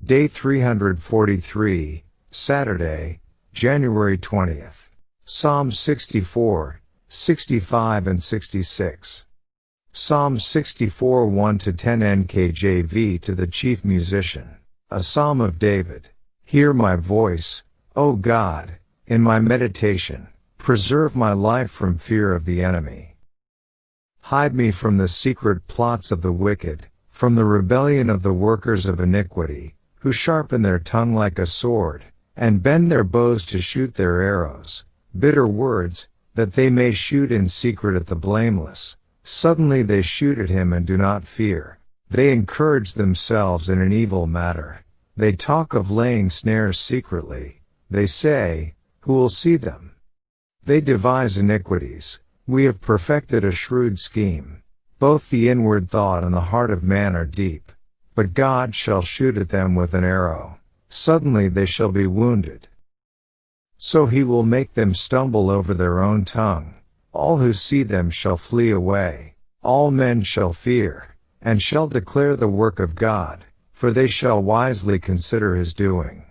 Day 343, Saturday, January 20th. Psalms 64, 65 and 66. Psalm 64 1-10 NKJV to the chief musician. A psalm of David. Hear my voice, O God, in my meditation. Preserve my life from fear of the enemy. Hide me from the secret plots of the wicked, from the rebellion of the workers of iniquity, who sharpen their tongue like a sword, and bend their bows to shoot their arrows, bitter words, that they may shoot in secret at the blameless. Suddenly they shoot at him and do not fear. They encourage themselves in an evil matter. They talk of laying snares secretly. They say, who will see them? They devise iniquities. We have perfected a shrewd scheme. Both the inward thought and the heart of man are deep. But God shall shoot at them with an arrow. Suddenly they shall be wounded. So he will make them stumble over their own tongue. All who see them shall flee away. All men shall fear, and shall declare the work of God, for they shall wisely consider his doing.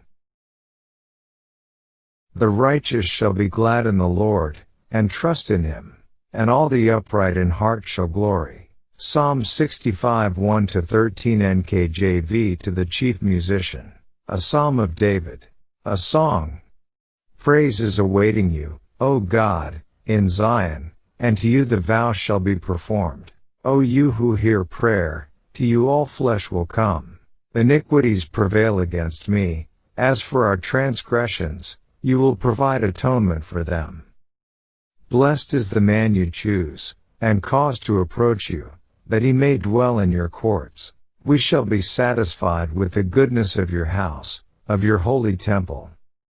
The righteous shall be glad in the Lord, and trust in him, and all the upright in heart shall glory. Psalm 65 1-13 NKJV to the chief musician. A psalm of David. A song. Praise is awaiting you, O God, in Zion, and to you the vow shall be performed. O you who hear prayer, to you all flesh will come. Iniquities prevail against me. As for our transgressions, you will provide atonement for them. Blessed is the man you choose, and cause to approach you, that he may dwell in your courts. We shall be satisfied with the goodness of your house, of your holy temple.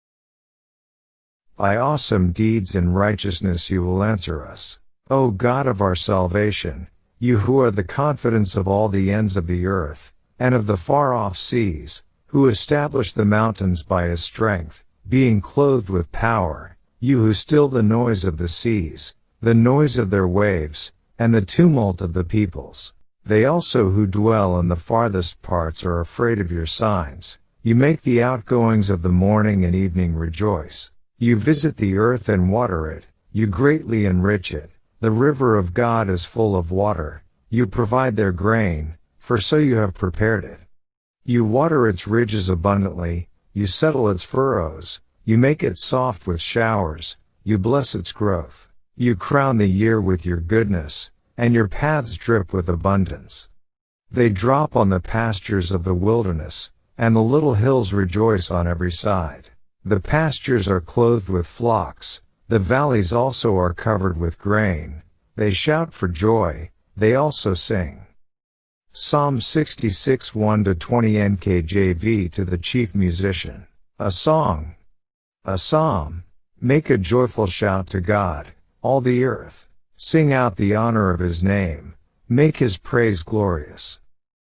By awesome deeds and righteousness you will answer us. O God of our salvation, you who are the confidence of all the ends of the earth, and of the far-off seas, who establish the mountains by his strength, being clothed with power, you who still the noise of the seas, the noise of their waves, and the tumult of the peoples. They also who dwell in the farthest parts are afraid of your signs. You make the outgoings of the morning and evening rejoice. You visit the earth and water it. You greatly enrich it. The river of God is full of water. You provide their grain, for so you have prepared it. You water its ridges abundantly. You settle its furrows. You make it soft with showers. You bless its growth. You crown the year with your goodness, and your paths drip with abundance. They drop on the pastures of the wilderness, and the little hills rejoice on every side. The pastures are clothed with flocks, the valleys also are covered with grain. They shout for joy, they also sing. Psalm 66 1-20 NKJV to the chief musician. A song. A psalm. Make a joyful shout to God, all the earth. Sing out the honor of his name. Make his praise glorious.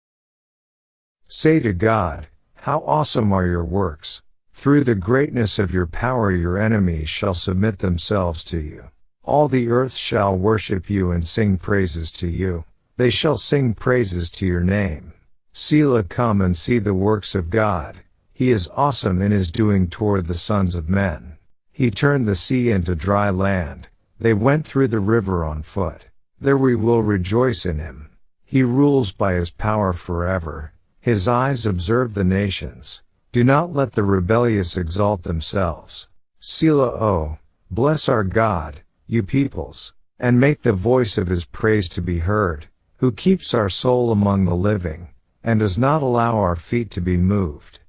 Say to God, how awesome are your works. Through the greatness of your power your enemies shall submit themselves to you. All the earth shall worship you and sing praises to you. They shall sing praises to your name. Selah, come and see the works of God. He is awesome in his doing toward the sons of men. He turned the sea into dry land. They went through the river on foot. There we will rejoice in him. He rules by his power forever. His eyes observe the nations. Do not let the rebellious exalt themselves. Selah, oh, bless our God, you peoples, and make the voice of his praise to be heard, who keeps our soul among the living, and does not allow our feet to be moved.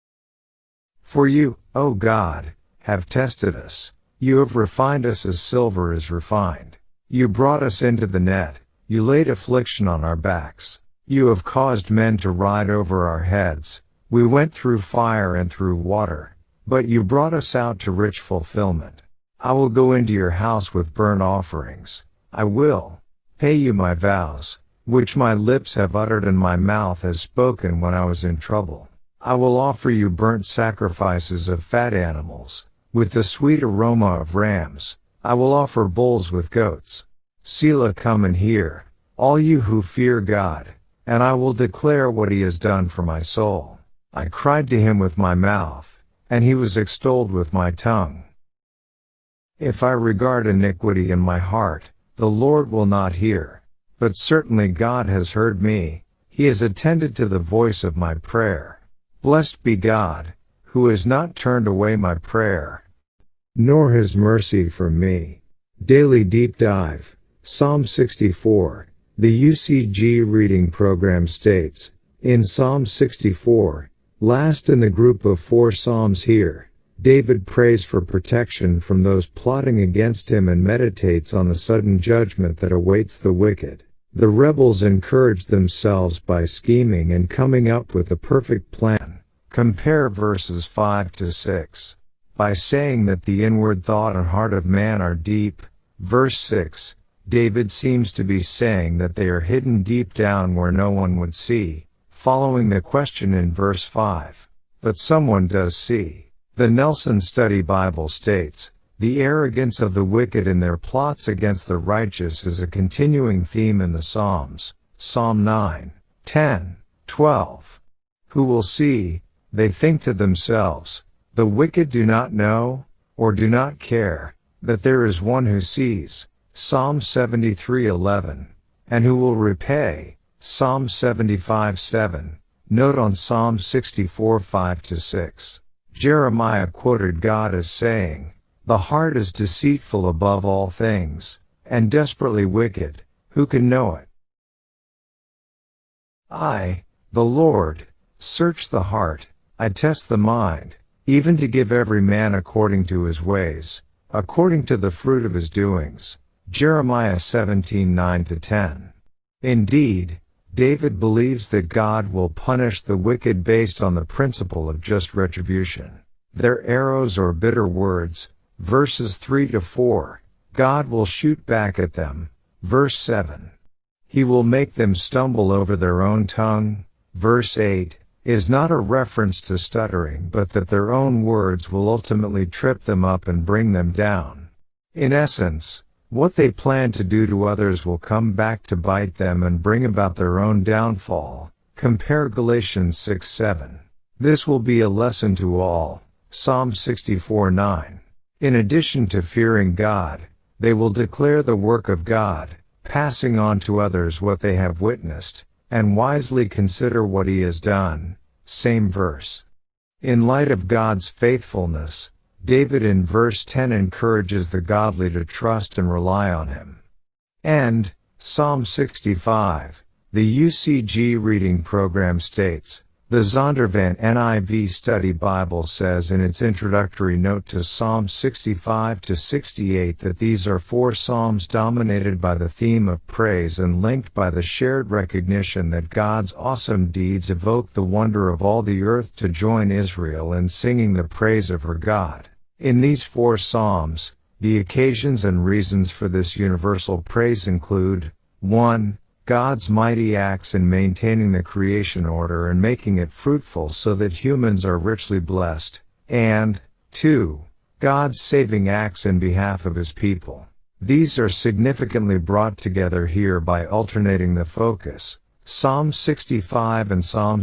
For you, O God, have tested us. You have refined us as silver is refined. You brought us into the net. You laid affliction on our backs. You have caused men to ride over our heads. We went through fire and through water, but you brought us out to rich fulfillment. I will go into your house with burnt offerings. I will pay you my vows, which my lips have uttered and my mouth has spoken when I was in trouble. I will offer you burnt sacrifices of fat animals. With the sweet aroma of rams, I will offer bulls with goats. Selah, come and hear, all you who fear God, and I will declare what he has done for my soul. I cried to him with my mouth, and he was extolled with my tongue. If I regard iniquity in my heart, the Lord will not hear. But certainly God has heard me, he has attended to the voice of my prayer. Blessed be God, who has not turned away my prayer, nor his mercy from me. Daily Deep Dive, Psalm 64. The UCG Reading Program states, in Psalm 64, last in the group of 4 psalms here, David prays for protection from those plotting against him and meditates on the sudden judgment that awaits the wicked. The rebels encourage themselves by scheming and coming up with a perfect plan. Compare verses 5 to 6. By saying that the inward thought and heart of man are deep, verse 6, David seems to be saying that they are hidden deep down where no one would see, following the question in verse 5. But someone does see. The Nelson Study Bible states, the arrogance of the wicked in their plots against the righteous is a continuing theme in the Psalms. Psalm 9, 10, 12. Who will see? They think to themselves, the wicked do not know, or do not care, that there is one who sees. Psalm 73:11. And who will repay? Psalm 75:7. Note on Psalm 64:5 to 6. Jeremiah quoted God as saying, the heart is deceitful above all things, and desperately wicked, who can know it? I, the Lord, search the heart, I test the mind, even to give every man according to his ways, according to the fruit of his doings. Jeremiah 17:9 to 10. Indeed, David believes that God will punish the wicked based on the principle of just retribution. Their arrows or bitter words, verses 3 to 4, God will shoot back at them, verse 7. He will make them stumble over their own tongue, verse 8, is not a reference to stuttering but that their own words will ultimately trip them up and bring them down. In essence, what they plan to do to others will come back to bite them and bring about their own downfall. Compare Galatians 6:7. This will be a lesson to all. Psalm 64:9. In addition to fearing God, they will declare the work of God, passing on to others what they have witnessed, and wisely consider what he has done. Same verse. In light of God's faithfulness, David in verse 10 encourages the godly to trust and rely on him. And, Psalm 65, the UCG Reading Program states, the Zondervan NIV Study Bible says in its introductory note to Psalm 65 to 68 that these are 4 psalms dominated by the theme of praise and linked by the shared recognition that God's awesome deeds evoke the wonder of all the earth to join Israel in singing the praise of her God. In these 4 psalms, the occasions and reasons for this universal praise include, 1. God's mighty acts in maintaining the creation order and making it fruitful so that humans are richly blessed, and 2. God's saving acts in behalf of his people. These are significantly brought together here by alternating the focus. Psalm 65 and Psalm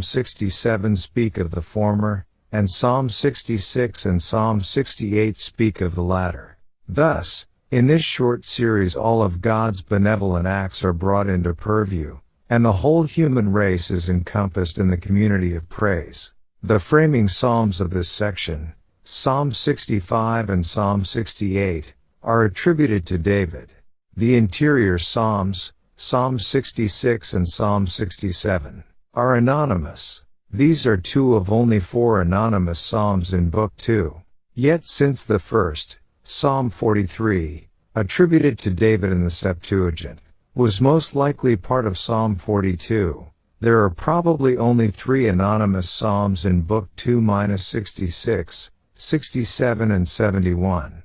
67 speak of the former, and Psalm 66 and Psalm 68 speak of the latter. Thus, in this short series all of God's benevolent acts are brought into purview, and the whole human race is encompassed in the community of praise. The framing psalms of this section, Psalm 65 and Psalm 68, are attributed to David. The interior psalms, Psalm 66 and Psalm 67, are anonymous. These are 2 of only 4 anonymous psalms in Book 2. Yet since the first, Psalm 43, attributed to David in the Septuagint, was most likely part of Psalm 42, there are probably only 3 anonymous psalms in Book 2-66, 67 and 71.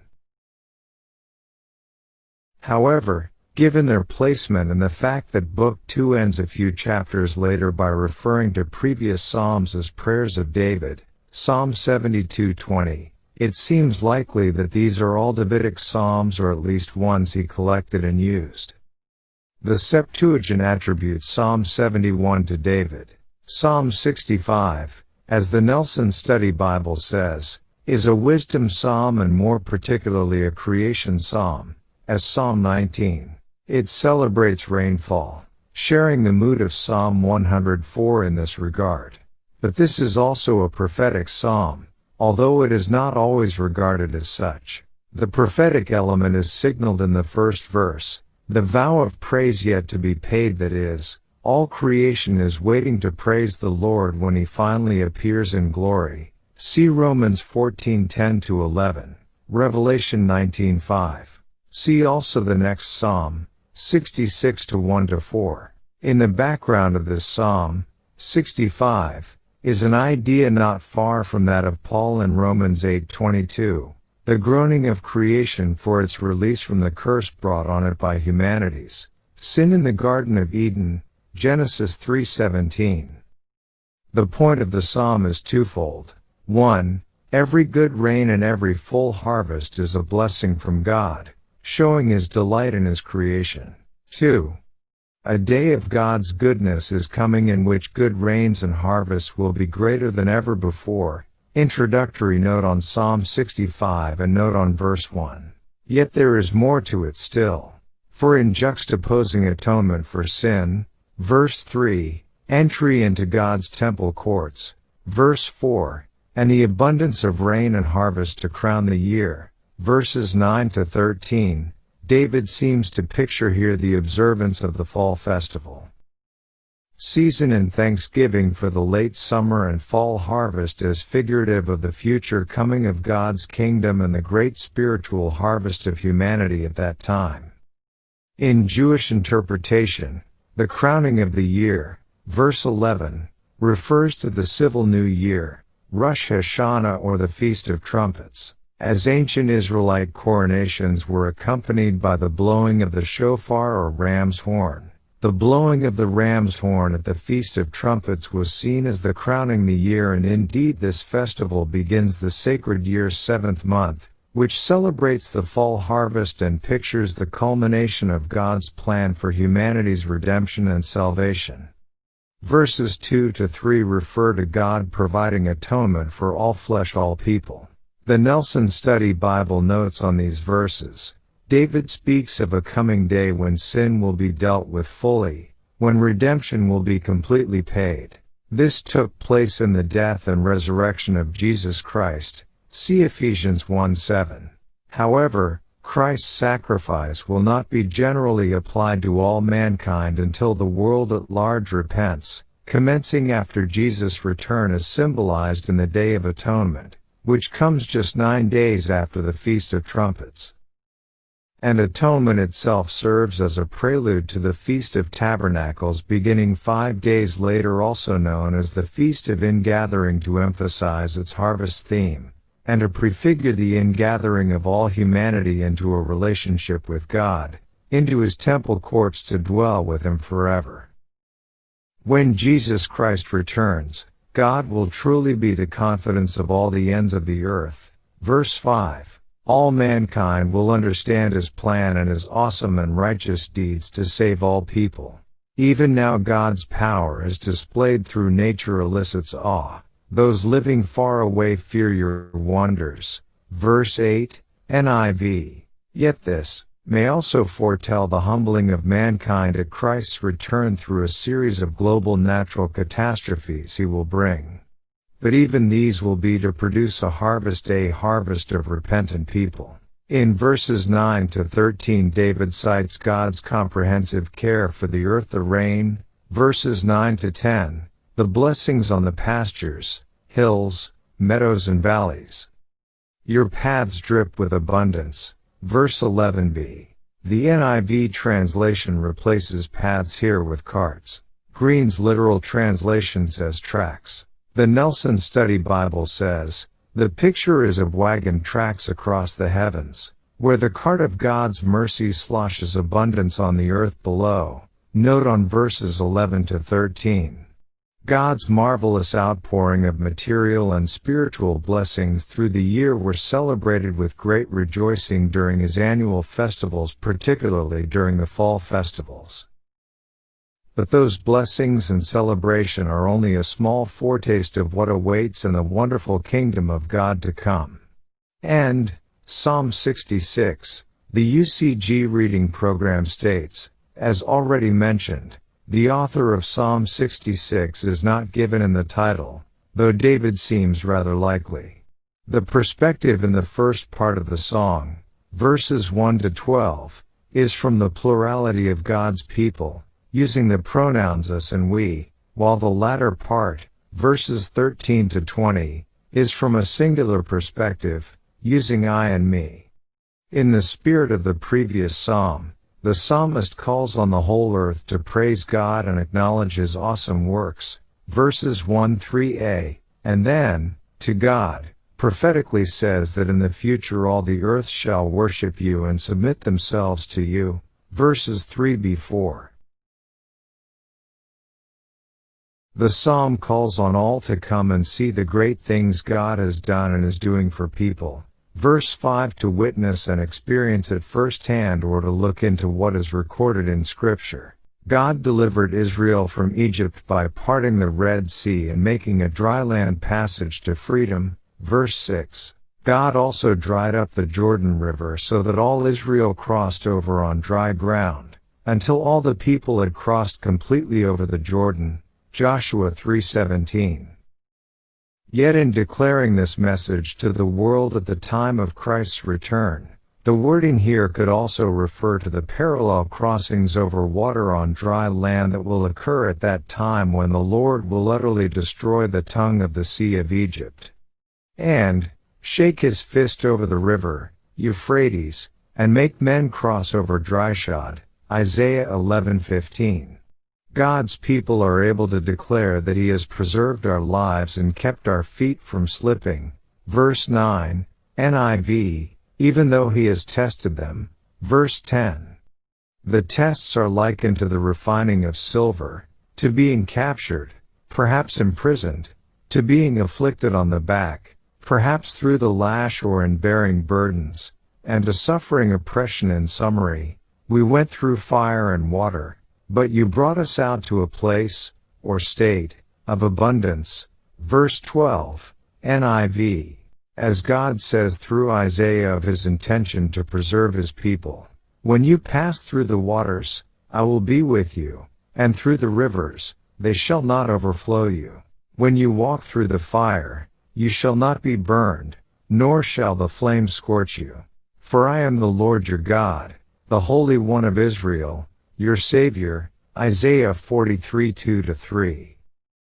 However, given their placement and the fact that Book 2 ends a few chapters later by referring to previous psalms as prayers of David, Psalm 72:20, it seems likely that these are all Davidic psalms or at least ones he collected and used. The Septuagint attributes Psalm 71 to David. Psalm 65, as the Nelson Study Bible says, is a wisdom psalm and more particularly a creation psalm, as Psalm 19. It celebrates rainfall, sharing the mood of Psalm 104 in this regard. But this is also a prophetic psalm, although it is not always regarded as such. The prophetic element is signaled in the first verse, the vow of praise yet to be paid, that is, all creation is waiting to praise the Lord when He finally appears in glory. See Romans 14:10-11, Revelation 19:5. See also the next Psalm, 66:1-4. In the background of this Psalm, 65, is an idea not far from that of Paul in Romans 8:22, the groaning of creation for its release from the curse brought on it by humanity's sin in the Garden of Eden, Genesis 3:17. The point of the psalm is twofold. 1. Every good rain and every full harvest is a blessing from God, showing His delight in His creation. 2. A day of God's goodness is coming in which good rains and harvests will be greater than ever before. Introductory note on Psalm 65 and note on verse 1. Yet there is more to it still. For in juxtaposing atonement for sin, verse 3, entry into God's temple courts, verse 4, and the abundance of rain and harvest to crown the year, verses 9-13, David seems to picture here the observance of the fall festival season and thanksgiving for the late summer and fall harvest as figurative of the future coming of God's kingdom and the great spiritual harvest of humanity at that time. In Jewish interpretation, the crowning of the year, verse 11, refers to the civil new year, Rosh Hashanah, or the Feast of Trumpets, as ancient Israelite coronations were accompanied by the blowing of the shofar or ram's horn. The blowing of the ram's horn at the Feast of Trumpets was seen as the crowning the year, and indeed this festival begins the sacred year's 7th month, which celebrates the fall harvest and pictures the culmination of God's plan for humanity's redemption and salvation. Verses 2-3 refer to God providing atonement for all flesh, all people. The Nelson Study Bible notes on these verses, David speaks of a coming day when sin will be dealt with fully, when redemption will be completely paid. This took place in the death and resurrection of Jesus Christ. See Ephesians 1:7. However, Christ's sacrifice will not be generally applied to all mankind until the world at large repents, commencing after Jesus' return as symbolized in the Day of Atonement, which comes just 9 days after the Feast of Trumpets. And atonement itself serves as a prelude to the Feast of Tabernacles beginning 5 days later, also known as the Feast of Ingathering, to emphasize its harvest theme, and to prefigure the ingathering of all humanity into a relationship with God, into His temple courts to dwell with Him forever. When Jesus Christ returns, God will truly be the confidence of all the ends of the earth. Verse 5. All mankind will understand His plan and His awesome and righteous deeds to save all people. Even now God's power as displayed through nature elicits awe. Those living far away fear your wonders. Verse 8, NIV. Yet this may also foretell the humbling of mankind at Christ's return through a series of global natural catastrophes He will bring. But even these will be to produce a harvest of repentant people. In verses 9-13 David cites God's comprehensive care for the earth, the rain, verses 9-10, the blessings on the pastures, hills, meadows and valleys. Your paths drip with abundance, verse 11b. The NIV translation replaces paths here with carts. Green's literal translation says tracks. The Nelson Study Bible says, the picture is of wagon tracks across the heavens, where the cart of God's mercy sloshes abundance on the earth below. Note on verses 11-13. God's marvelous outpouring of material and spiritual blessings through the year were celebrated with great rejoicing during His annual festivals, particularly during the fall festivals. But those blessings and celebration are only a small foretaste of what awaits in the wonderful kingdom of God to come. And, Psalm 66, the UCG reading program states, as already mentioned, the author of Psalm 66 is not given in the title, though David seems rather likely. The perspective in the first part of the song, verses 1 to 12, is from the plurality of God's people, using the pronouns us and we, while the latter part, verses 13 to 20, is from a singular perspective, using I and me. In the spirit of the previous psalm, the psalmist calls on the whole earth to praise God and acknowledge His awesome works, verses 1-3a, and then, to God, prophetically says that in the future all the earth shall worship you and submit themselves to you, verses 3b-4. The psalm calls on all to come and see the great things God has done and is doing for people. Verse 5 to witness and experience it firsthand or to look into what is recorded in Scripture. God delivered Israel from Egypt by parting the Red Sea and making a dry land passage to freedom. Verse 6. God also dried up the Jordan River so that all Israel crossed over on dry ground, until all the people had crossed completely over the Jordan. Joshua 3:17. Yet in declaring this message to the world at the time of Christ's return, the wording here could also refer to the parallel crossings over water on dry land that will occur at that time when the Lord will utterly destroy the tongue of the Sea of Egypt, and shake His fist over the river, Euphrates, and make men cross over dryshod. Isaiah 11:15. God's people are able to declare that He has preserved our lives and kept our feet from slipping. Verse 9, NIV, even though He has tested them. Verse 10. The tests are likened to the refining of silver, to being captured, perhaps imprisoned, to being afflicted on the back, perhaps through the lash or in bearing burdens, and to suffering oppression. In summary, we went through fire and water, but you brought us out to a place, or state, of abundance. Verse 12, NIV, as God says through Isaiah of His intention to preserve His people. When you pass through the waters, I will be with you, and through the rivers, they shall not overflow you. When you walk through the fire, you shall not be burned, nor shall the flame scorch you. For I am the Lord your God, the Holy One of Israel, your Savior. Isaiah 43:2-3.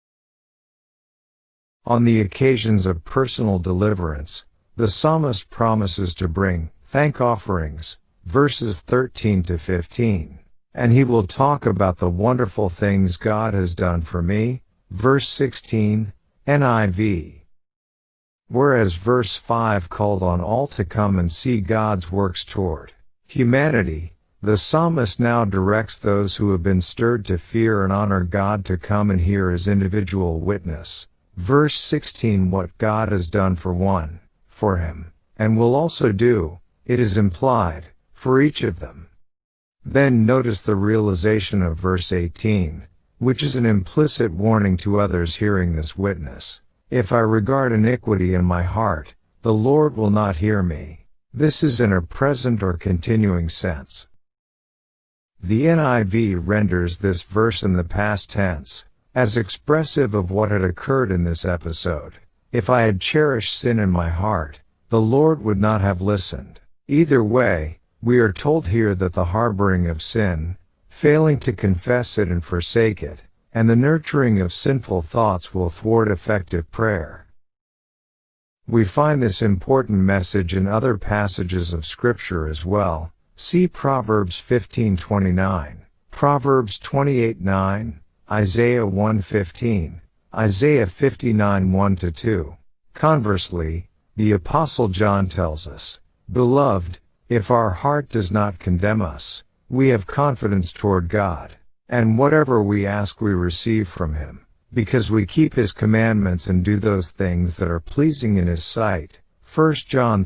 On the occasions of personal deliverance, the psalmist promises to bring thank offerings, verses 13-15. And he will talk about the wonderful things God has done for me, verse 16, NIV. Whereas verse 5 called on all to come and see God's works toward humanity, the psalmist now directs those who have been stirred to fear and honor God to come and hear His individual witness. Verse 16, what God has done for him, and will also do, it is implied, for each of them. Then notice the realization of verse 18, which is an implicit warning to others hearing this witness. If I regard iniquity in my heart, the Lord will not hear me. This is in a present or continuing sense. The NIV renders this verse in the past tense, as expressive of what had occurred in this episode. If I had cherished sin in my heart, the Lord would not have listened. Either way, we are told here that the harboring of sin, failing to confess it and forsake it, and the nurturing of sinful thoughts will thwart effective prayer. We find this important message in other passages of Scripture as well. See Proverbs 15:29, Proverbs 28:9, Isaiah 1:15, Isaiah 59:1-2. Conversely, the Apostle John tells us, Beloved, if our heart does not condemn us, we have confidence toward God, and whatever we ask we receive from Him, because we keep His commandments and do those things that are pleasing in His sight. 1 John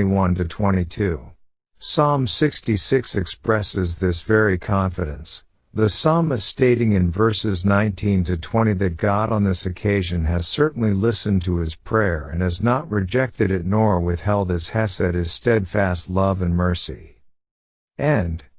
3:21-22. Psalm 66 expresses this very confidence. The psalmist stating in verses 19 to 20 that God on this occasion has certainly listened to his prayer and has not rejected it nor withheld his hesed, his steadfast love and mercy. And,